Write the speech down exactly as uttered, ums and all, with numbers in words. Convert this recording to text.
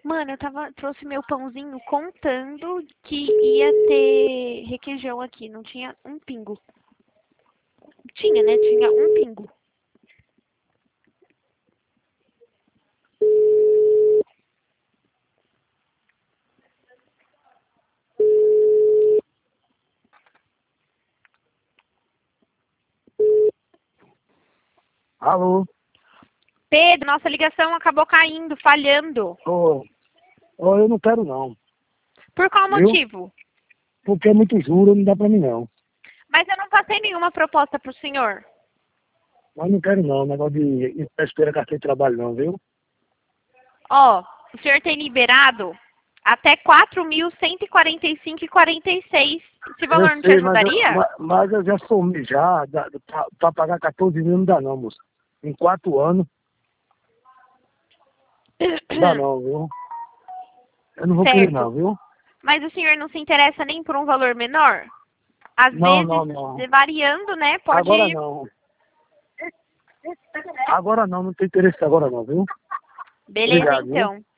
Mano, eu tava, trouxe meu pãozinho contando que ia ter requeijão aqui. Não tinha um pingo. Tinha, né? Tinha um pingo. Alô? Pedro, nossa ligação acabou caindo, falhando. Ô, ô, eu não quero não. Por qual Viu? motivo? Porque é muito juro, não dá pra mim não. Mas eu não passei nenhuma proposta pro senhor. Mas não quero não, negócio de espera carteira de trabalho não, viu? Ó, o senhor tem liberado até quatro mil cento e quarenta e cinco reais e quarenta e seis. Esse valor Eu não te sei, mas eu, ajudaria? ma- mas eu já somei já, dá- pra, pra pagar quatorze mil não dá não, moça. Em quatro anos, não dá não, viu? Eu não vou querer Certo. não, viu? Mas o senhor não se interessa nem por um valor menor? Às Não, vezes, não, não. variando, né, Agora pode... não. Agora não, não tem interesse agora não, viu? Beleza, Obrigado, viu? então.